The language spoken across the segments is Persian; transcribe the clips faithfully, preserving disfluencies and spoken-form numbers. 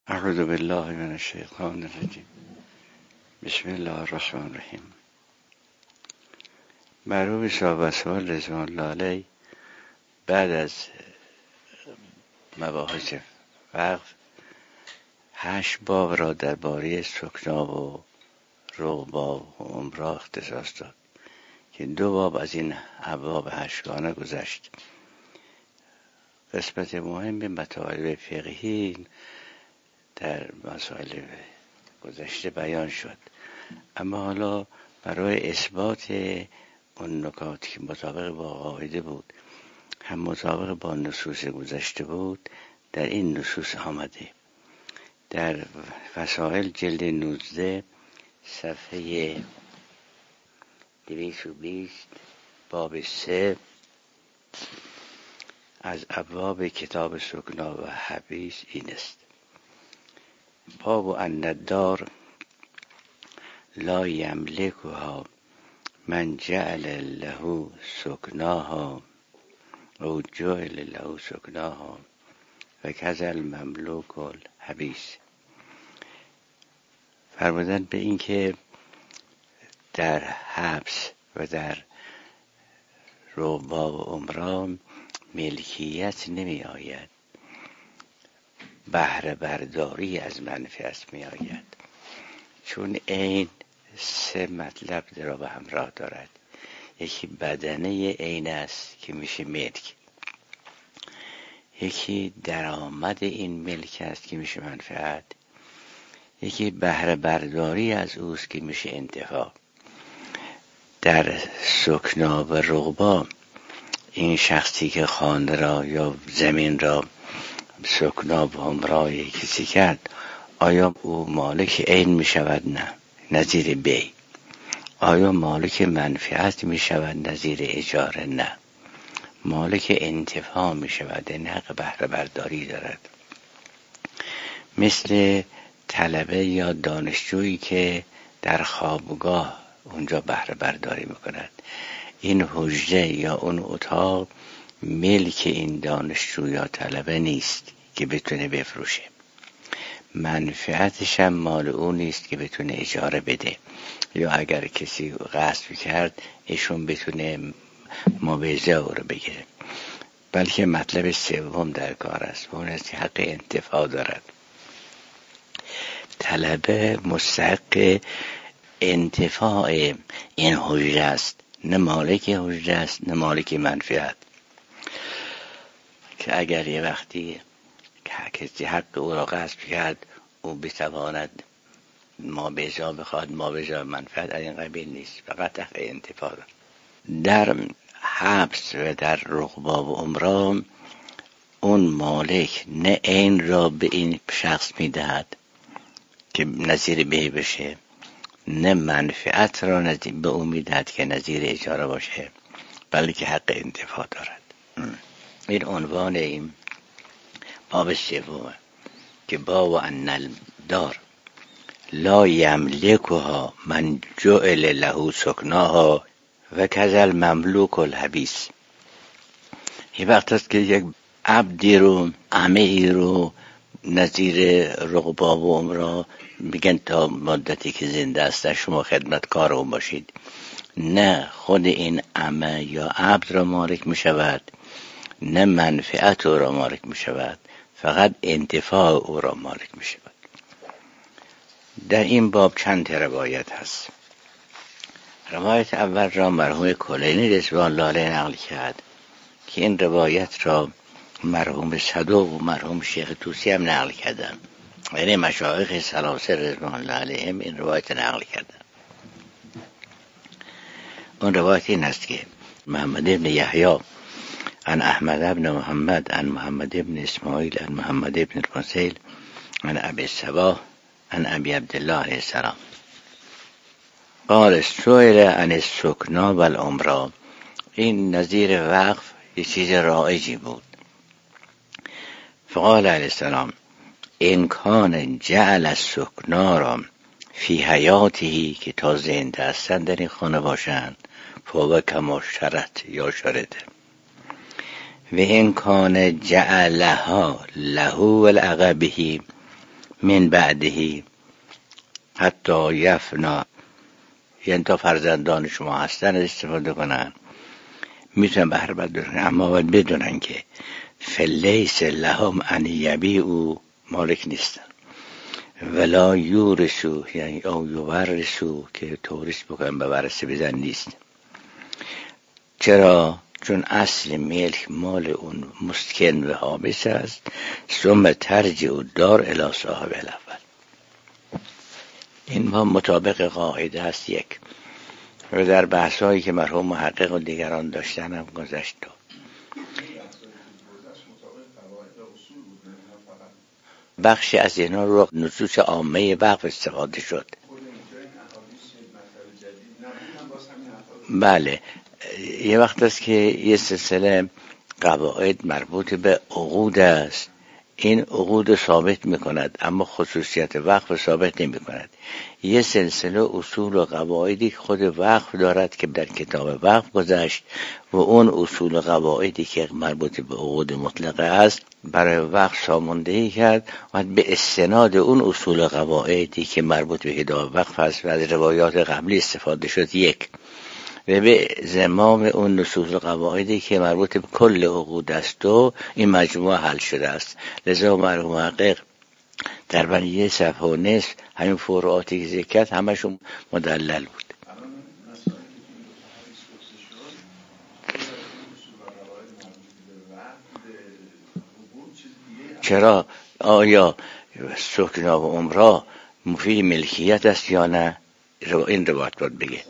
اعوذ بالله من الشیطان الرجیم. بسم الله الرحمن الرحیم. مرحوم صاحب اسوال رضوان الله علیه بعد از مباحث وقف هشت باب را درباره سکنا و رغبا و عمره اختصاص داد که دو باب از این ابواب هشتگانه گذشت. قسمت مهم مطالب فقهی در مسائل گذشته بیان شد، اما حالا برای اثبات اون نکاتی که مطابق با قاعده بود هم مطابق با نصوص گذشته بود در این نصوص آمده. در فصائل جلد نوزده صفحه دویست و بیست باب سه از ابواب کتاب سکنا و حبیس این است: باب ان الدار لا یملکها من جعل له سکناها او جعل له سکناها و کذا المملوک الحبیس. فرمودن به این که در حبس و در رغبا و عمره ملکیت نمی آید، بهره برداری از منفعت می آید، چون عین سه مطلب را به همراه دارد. یکی بدنه عین است که میشه ملک، یکی درآمد این ملک است که میشه منفعت، یکی بهره برداری از اوست که میشه انتفاع. در سکنا و رغبا این شخصی که خانه را یا زمین را سکنا و عمره کسی کرد، آیا او مالک عین می شود؟ نه، نظیر بی. آیا مالک منفعت می شود؟ نظیر اجاره؟ نه، مالک انتفاع می شود، این حق بهره برداری دارد. مثل طلبه یا دانشجویی که در خوابگاه اونجا بهره برداری می کند. این حجره یا اون اتاق ملک این دانشجو یا طلبه نیست که بتونه بفروشه، منفعتش هم مال اون نیست که بتونه اجاره بده، یا اگر کسی غصب کرد ایشون بتونه مبیزه او رو بگیره، بلکه مطلب سوم در کار است و اون است که حق انتفاع دارد. طلبه مستحق انتفاع این حجره است، نه مالک حجره است نه مالک منفعت. که اگر یه وقتی کسی حق او را غصب کرد او بتواند ما به جا بخواد، ما به جا منفعت، از این قبیل نیست، فقط حق انتفاع دارد. در حبس و در رغبا و عمره اون مالک نه عین را به این شخص میدهد که نظیر به بشه، نه منفعت را نظیر به او میدهد که نظیر اجاره باشه، بلکه حق انتفاع دارد. این عنوان این باب سوم که باب ان الدار لا یملکها من جعل له سکناها و کذا المملوک الحبیس. یه وقت است که یک عبدی رو عمه‌ای رو نظیر رغبا و عمره میگن تا مدتی که زنده است شما خدمتکار اون باشید، نه خود این عمه یا عبد را مالک میشود، نه منفعت او را مالک میشود، فقط انتفاع او را مالک میشود. در این باب چند روایت هست. روایت اول را مرحوم کلینی رضوان الله علیه نقل کرد که این روایت را مرحوم صدوق و مرحوم شیخ طوسی هم نقل کردن، یعنی مشایخ سلاسه رضوان الله علیهم این روایت نقل کردن. اون روایت این است که محمد ابن یحیی عن احمد ابن محمد عن محمد ابن اسماعیل عن محمد ابن الفضیل عن ابی الصباح عن ابی عبدالله علیه السلام قال سئل عن السکنا و العمره. این نظیر وقف یه چیز رایجی بود. فقال علیه السلام این کان جعل السکنا را فی حیاته، که تا زنده هستند در این خانه باشند، فهو کما شرط یا شرط، و این کان جعلها له و العقبه، من بعدهی حتی یفنا، یعنی تا فرزندان شما هستن استفاده کنن میتونن بهره بردارن، اما باید بدونن که فلیس لهم ان یبیعوا، مالک نیستن، ولا یورثوا یعنی او یورثوا که تورث بکنن به ورثه بدن نیست. چرا؟ چون اصل ملک مال اون مسکن و حابس است. ثم ترجع الدار الی صاحب الاول. این ما مطابق قاعده است یک، و در بحثایی که مرحوم محقق و دیگران داشتن هم گذشت. بخشی از اینا رو نصوص عامه وقف استفاده شد. بله، یه وقت است که یه سلسله قواعد مربوط به عقود است، این عقود ثابت میکند اما خصوصیت وقف ثابت نمی کند. یه سلسله اصول و قواعدی خود وقف دارد که در کتاب وقف گذشت و اون اصول و قواعدی که مربوط به عقود مطلقه است برای وقف ساماندهی کرد و به استناد اون اصول و قواعدی که مربوط به کتاب وقف است و از روایات قبلی استفاده شد یک، و به زمام اون نصوص و قواعدی که مربوط به کل عقود است و این مجموعه حل شده است. لذا مرحوم محقق در بین یه صفحه و نصف همین فروعاتی که ذکر کرد همشون مدلل بود. چرا؟ آیا سکنا و عمرا مفید ملکیت است یا نه؟ این روایت باید بگه.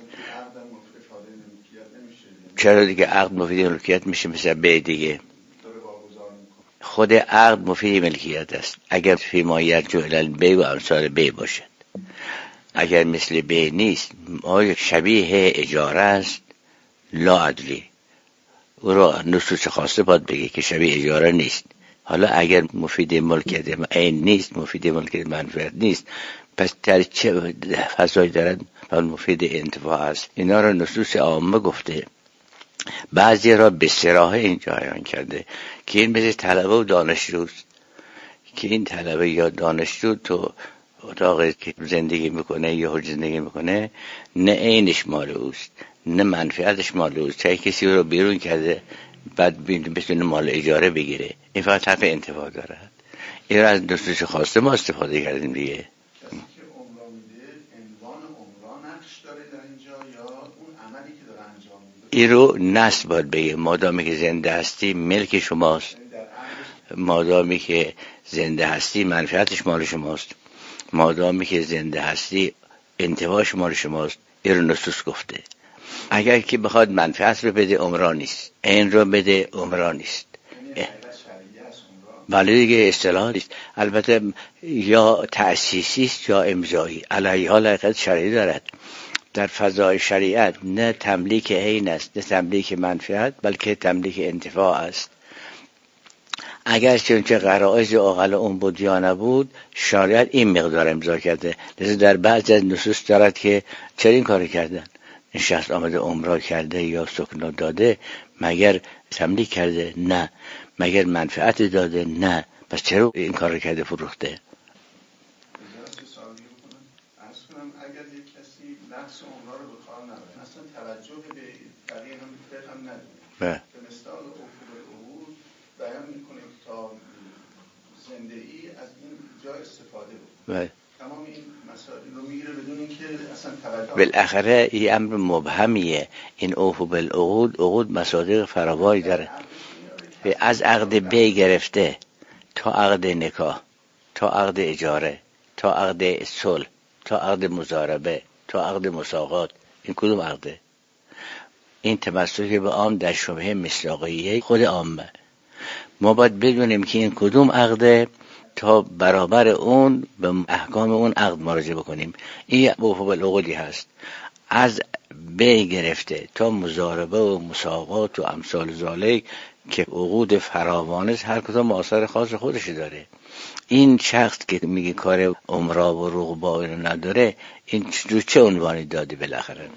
چرا دیگه عقد مفید ملکیت میشه؟ مثل بی دیگه خود عقد مفید ملکیت است اگر فی ما یرجع الی البیع و امثال بی باشد. اگر مثل بی نیست، آیا شبیه اجاره است لا ادری، او را نصوص خاصه باید بگه که شبیه اجاره نیست. حالا اگر مفید ملکیت عین نیست، مفید ملکیت منفعت نیست، پس در چه فضایی دارد؟ مفید انتفاع است. اینا را نصوص عامه گفته، بعضی را به صراحه اینجا بیان کرده که این مثل طلبه و دانشجوست که این طلبه یا دانشجو تو اتاقی که زندگی میکنه یا زندگی میکنه نه عینش مال اوست نه منفعتش مال اوست، چه کسی رو بیرون کرده بعد بتونه مال اجاره بگیره، این فقط حق انتفاع دارد. این را از نصوص خاصه ما استفاده کردیم دیگه. این رو نسل باید بگه، مادامی که زنده هستی ملک شماست، مادامی که زنده هستی منفعتش مال شماست، مادامی که زنده هستی انتفاعش مال شماست. این رو نصوص گفته. اگر که بخواد منفعت رو بده عمران نیست، این رو بده عمران نیست. بله دیگه اصطلاح نیست، البته یا تأسیسی است یا امضایی، علیه حال حقیقت شرعی دارد. در فضای شریعت نه تملیک عین است نه تملیک منفعت، بلکه تملیک انتفاع است. اگر چنانچه غرائز عاقل اون بود یا نبود، شریعت این مقدار امضا کرده. لذا در بعضی از نصوص دارد که چرا این کاری کردن؟ این شخص آمده عمره کرده یا سکنا داده، مگر تملیک کرده؟ نه. مگر منفعت داده؟ نه. پس چرا این کار کرده فروخته؟ اگر یک کسی نفس عمره رو به کار نبره، اصلا توجه به بقیه هم به هم نداره، به مثال عقوبه العقود بیان میکنه تا زندگی از این جا استفاده بود، تمام این مسائل رو میگیره بدون اینکه اصلا توجه. بالاخره این امر مبهمیه. این عقوبه العقود عقود مصادیق فراوانی داره، از عقد بی گرفته تا عقد نکاح، تا عقد اجاره، تا عقد صلح، تا عقد مضاربه، تا عقد مساقات. این کدوم عقده؟ این تمسک به عام در شبهه مصداقیه خود عامه. ما باید بدونیم که این کدوم عقده تا برابر اون به احکام اون عقد مراجعه بکنیم. این عقوبه العقودی هست، از بی گرفته تا مضاربه و مساقات و امثال ذالک که عقود فراوان است، هر کدام آثار خاص خودش داره. این شخص که میگه کار عمره و رغبا رو نداره، این رو چه عنوانی داده بالاخره؟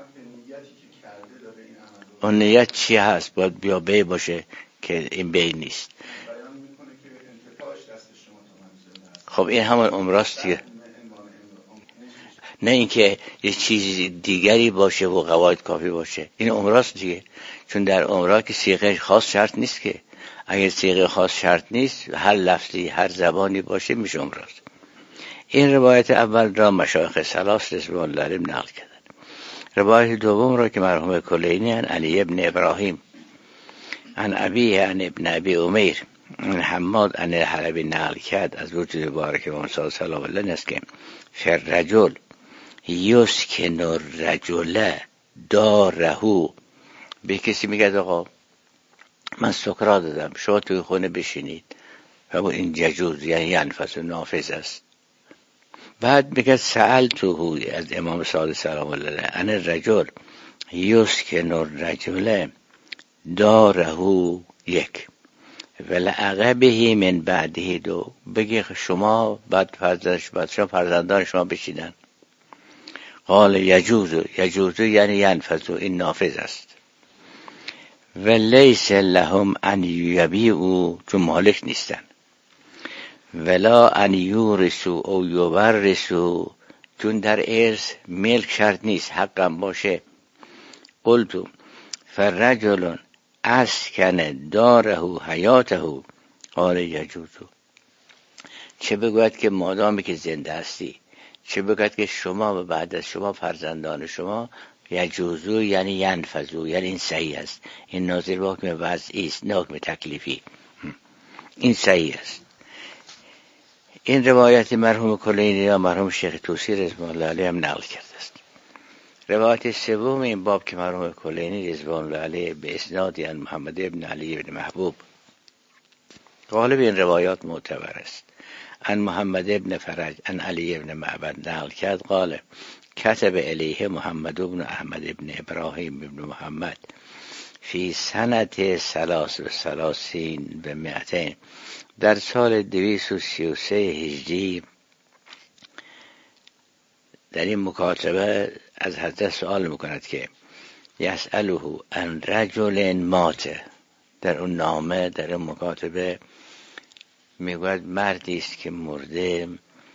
اون نیت چی هست؟ باید بیا بی باشه که این بی نیست. خب این همون عمراست دیگه. نه اینکه یه چیز دیگری باشه و قواعد کافی باشه، این عمراست دیگه. چون در عمرا که صیغه خاص شرط نیست که. اگر صیغه خاص شرط نیست، هر لفظی هر زبانی باشه میشه عمراست. این روایت اول را مشایخ ثلاث رضوان الله علیهم نقل کردند. روایت دوم را که مرحوم کلینی عن علی ابن ابراهیم عن ابی عن ابن ابی امیر عن حماد عن الحلبی نقل کرد از وجود مبارک امام صادق سلام الله است که فر رجل یسکن الرجل دارهو، به کسی میگه آقا من سکرات دادم شما توی خونه بشینید، و این یجوز یعنی انفس و نافذ است. بعد میگه سألته از امام صادق سلام الله علیه ان الرجل یسکن الرجل دارهو یک ولعقبه من بعده دو، بگه شما بعد فرزندش بعد شما فرزندان شما بشینن. قال یجوز یجوز یعنی ینفذ، این نافذ است. و لیس لهم ان یبیعوا، چون مالک نیستن. ولا ان یورثوا او یورثوا، چون در ارث ملک شرط نیست، حقم باشه. قلت فرجل اسکن داره حیاته، قال یجوز. چه بگوید که مادامی که زنده هستی، چه بگوید که شما و بعد از شما فرزندان شما، یجوزو یعنی ینفذو، یعنی این صحیح است. این ناظر به حکم وضعی است نه حکم تکلیفی. این صحیح است. این روایت مرحوم کلینی یا مرحوم شیخ طوسی رضوان الله علیه هم نقل کرده است. روایت سوم این باب که مرحوم کلینی رضوان الله علیه به اسنادی عن محمد ابن علی ابن محبوب، غالب این روایات معتبر است، عن محمد ابن فرج عن علی ابن معبد نقل کرد قال کتب الیه محمد ابن احمد ابن ابراهیم ابن محمد فی سنت سلاس و سلاسین و مئتین، در سال دویست و سی و سه هجری. در این مکاتبه از حضرت سوال میکند که یسأله عن رجل مات، در اون نامه در اون مکاتبه میگوید مردی است که مرده،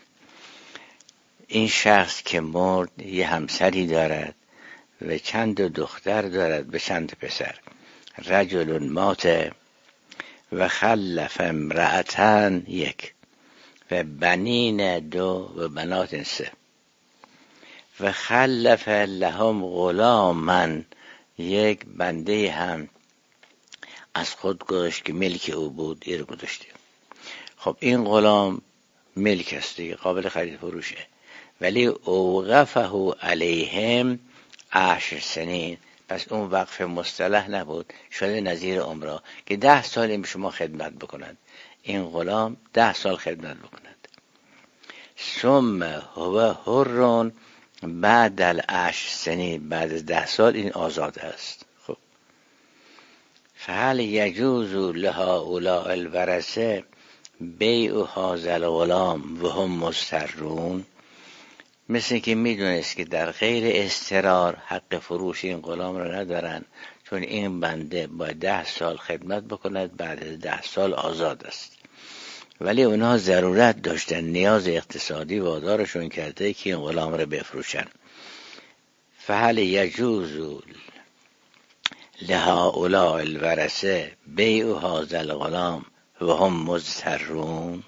این شخص که مرد یه همسری دارد و چند دختر دارد به چند پسر. رجل مات و خلف امرأتن یک و بنین دو و بنات سه و خلف لهم غلامن، یک بنده هم از خود گذاشت که ملک او بود، این رو گذاشته. خب این غلام ملک است دیگه، قابل خرید فروشه، ولی اوقفه علیهم عشر سنین، پس اون وقف مصطلح نبود، شده نظیر عمره که ده سال این شما خدمت بکنند. این غلام ده سال خدمت بکند. ثم هو حرون بعد العشر سنین، بعد از ده سال این آزاد است. خب فهل یجوز لهؤلاء الورثه بیع هذا الغلام و هم مضطرون، مثل که میدونست که در غیر اضطرار حق فروش این غلام را ندارن، چون این بنده باید ده سال خدمت بکند، بعد از ده سال آزاد است، ولی اونها ضرورت داشتن، نیاز اقتصادی وادارشون کرده که این غلام را بفروشن. فهل یجوز لهؤلاء الورثه بیع هذا الغلام و هم مضطرون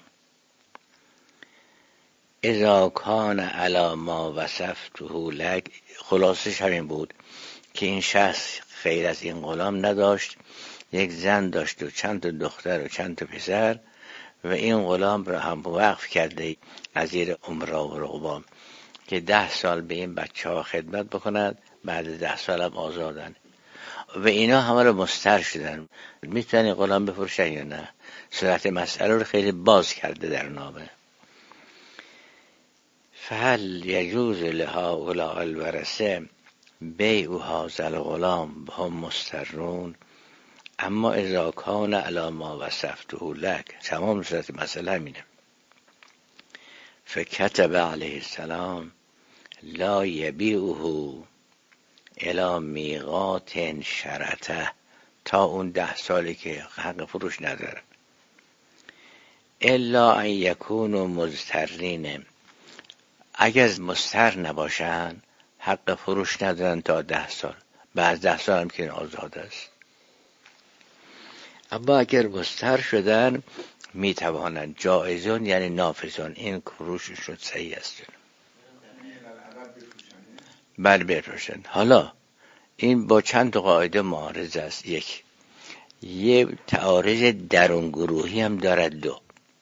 اذا کان علی ما وصفته لک. خلاصش همین بود که این شخص خیر از این غلام نداشت، یک زن داشت و چند تا دختر و چند تا پسر، و این غلام را هم وقف کرده نظیر عمره و رقبان که ده سال به این بچه ها خدمت بکند، بعد ده سال هم آزادن و اینا همه رو مضطر شدن. میتونن غلام بفروشن یا نه؟ صورت مسئله رو خیلی باز کرده در نامه. فهل یجوز لهؤلاء الورثه بیع هذا الغلام هم مضطرون اما اذا کان علی ما وصفته لک. تمام صورت مسئله همینه. فکتب علیه السلام لا یبیعه الی میقات شرطه، تا اون ده سالی که حق فروش نداره. الا ان یکونوا مضطرین، اگر مضطر نباشن حق فروش ندارن تا ده سال، بعد ده سال هم که آزاد است. اما اگر مضطر شدن میتوانند جایزون یعنی نافذون، این فروششون صحیح است، بله بفروشن. حالا این با چند تا قاعده معارض است. یک، یه تعارض درون گروهی هم دارد. دو،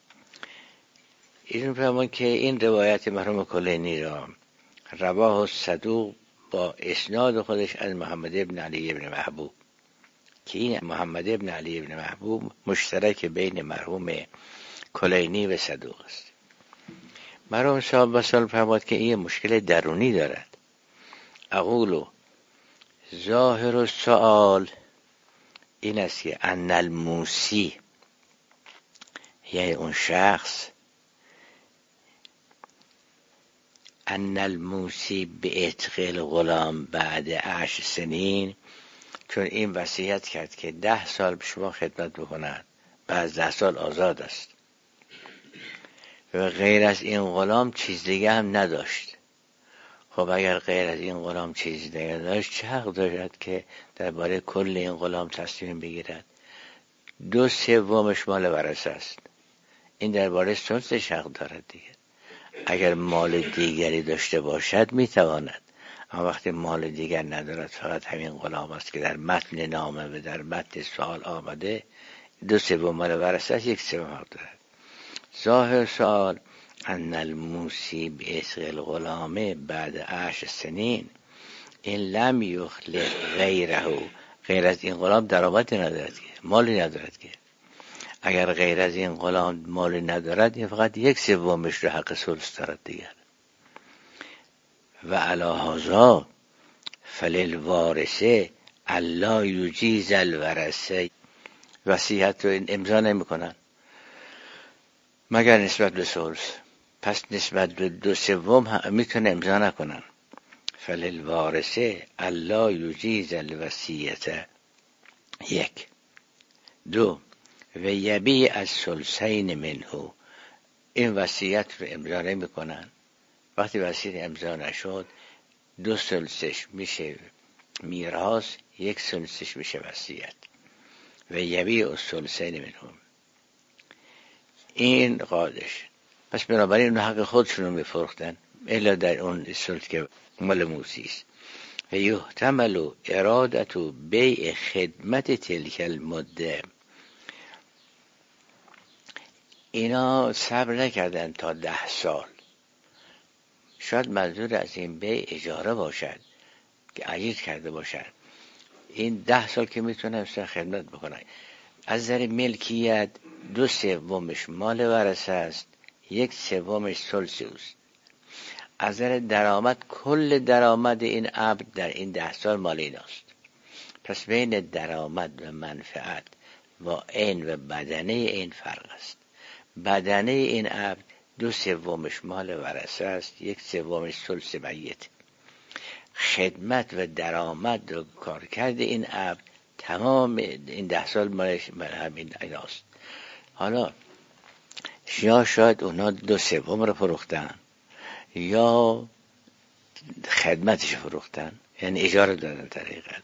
این فرمان که این روایت مرحوم کلینی را رواه صدوق با اسناد خودش از محمد ابن علی ابن محبوب، که این محمد ابن علی ابن محبوب مشترک بین مرحوم کلینی و صدوق است. مرحوم صاحب بسال فرمود که این مشکل درونی دارد. اقولو ظاهر السؤال این است که ان الموسی، یعنی اون شخص، ان الموسی به عتق الغلام بعد عشر سنین، چون این وصیت کرد که ده سال به شما خدمت بکند، بعد ده سال آزاد است و غیر از این غلام چیز دیگه هم نداشت. خب اگر غیر از این غلام چیز دیگه نداشت چه حق دارد که درباره کل این غلام تصمیم بگیرد؟ دو سومش مال ورثه است، این درباره ثلثش حق دارد دیگه. اگر مال دیگری داشته باشد میتواند، اما وقتی مال دیگر ندارد فقط همین غلام است که در متن نامه و در متن سوال آمده، دو سوم مال ورثه است، یک سوم حق دارد. ظاهر سوال ان الموسی به عتق الغلام بعد عشر سنین این لم یخلق غیره، غیر از این غلام درآمدی ندارد که، مالی ندارد که. اگر غیر از این غلام مالی ندارد این فقط یک سومش رو حق ثلث دارد دیگر. و علی هذا فللوارثه الا یجیز الورثه، وصیت رو امضا نمی کنن مگر نسبت به ثلث، پس نسبت به دو سوم هم میتونه امضا نکنن. فللوارثه الا یجیز الوصیت، یک. دو، و یبی از ثلثین منه، این وصیت رو امضا نمی کنن. وقتی وصیت امضا نشد دو ثلثش میشه میراث، یک ثلثش میشه وصیت. و یبی از ثلثین منه، این قاعدش. پس بنابراین اون حق خودشون رو میفروختن الا در اون ثلث که مال موسی است. و یحتمل ارادت بیع خدمت تلک المده، اینا صبر نکردن تا ده سال، شاید منظور از این بیع اجاره باشد که عجیز کرده باشد. این ده سال که میتونن خدمت بکنن. از نظر ملکیت دو سومش مال ورثه است، یک سومش ثلث است. از نظر درآمد کل درآمد این عبد در این ده سال مال ایناست. پس بین درآمد و منفعت و عین و بدنه این فرق است. بدنه این عبد دو سومش مال ورثه است، یک سومش ثلث میت. خدمت و درآمد و کارکرد این عبد تمام این ده سال مالش همین ایناست. حالا یا شاید اونا دو سوم رو فروختن یا خدمتش فروختن، یعنی اجاره دادن طریقت.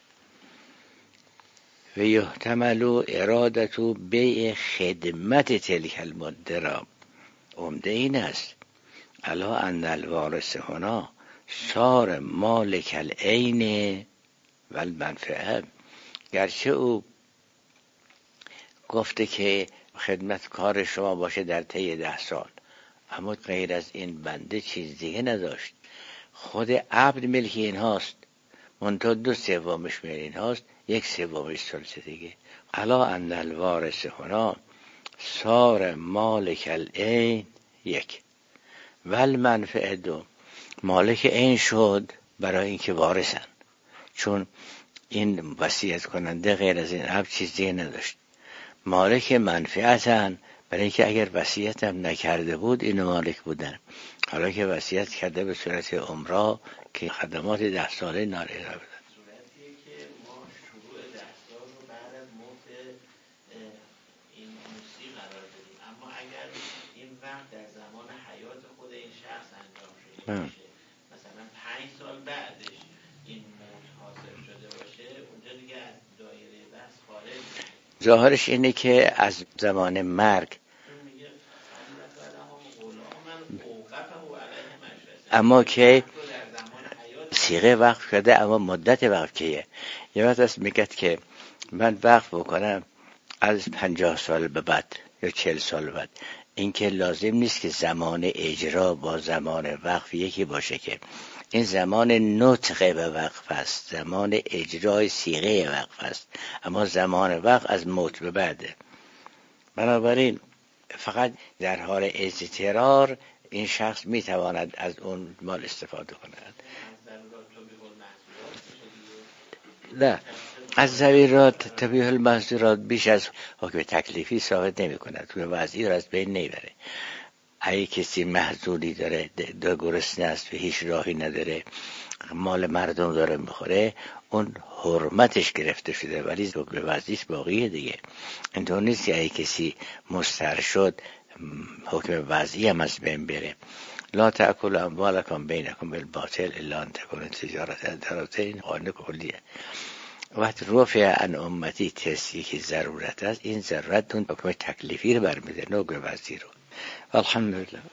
و یحتمل ارادت بیع خدمت تلک المده را، عمده این است الا ان الوارث هنا صار مالک العین و المنفعه، گرچه او گفته که خدمت کار شما باشه در طی ده سال، اما غیر از این بنده چیز دیگه نداشت. خود عبد ملکی این هاست، منتها دو سومش ملکی این هاست، یک سومش ثلث دیگه. الا ان الوارث هنا صار مالک العین، یک. و المنفعه، دو. مالک عین شد برای اینکه وارثن، چون این وصیت کننده غیر از این عبد چیز دیگه نداشت. مالک منفعتن برای اینکه اگر وصیت هم نکرده بود اینو مالک بودن. حالا که وصیت کرده به صورت عمره که خدمات ده ساله ناره را بدن. صورتیه که ما شروع ده سال رو بعد از موت این موسی قرار دادیم، اما اگر مثلا پنج سال بعدش این موت حاصل شده باشه اونجا دیگه از دایره بحث خارج. ظاهرش اینه که از زمان مرگ اما که صیغه وقف شده اما مدت وقف کیه. یه وقت است میگه که من وقف بکنم از پنجاه سال به بعد یا چهل سال بعد. این که لازم نیست که زمان اجرا با زمان وقف یکی باشه، که این زمان نطق به وقف است، زمان اجرای صیغه وقف است، اما زمان وقف از موت به بعده. بنابراین فقط در حال اضطرار این شخص میتواند از اون مال استفاده کند. نه، از ضرورات تبیح المحظورات بیش از حکم تکلیفی ثابت نمی کند. توی وضعی را از بین نمیبره. اگه کسی محظوری داره، دو گرسنه است و هیچ راهی نداره، مال مردم داره میخوره، اون حرمتش گرفته شده ولی حکم وضعیش باقیه دیگه. اینطور نیست که اگه کسی مضطر شد حکم وضعی هم از بین بره. لا تأکلوا اموالکم بینکم بالباطل الا ان تکون تجارت تراضی، این قانون کلیه. وقت رفع عن امتی تستی که ضرورت است، این ضرورت اون حکم تکلیفی رو برمیده، نه حکم وضعی رو. الحمدلله.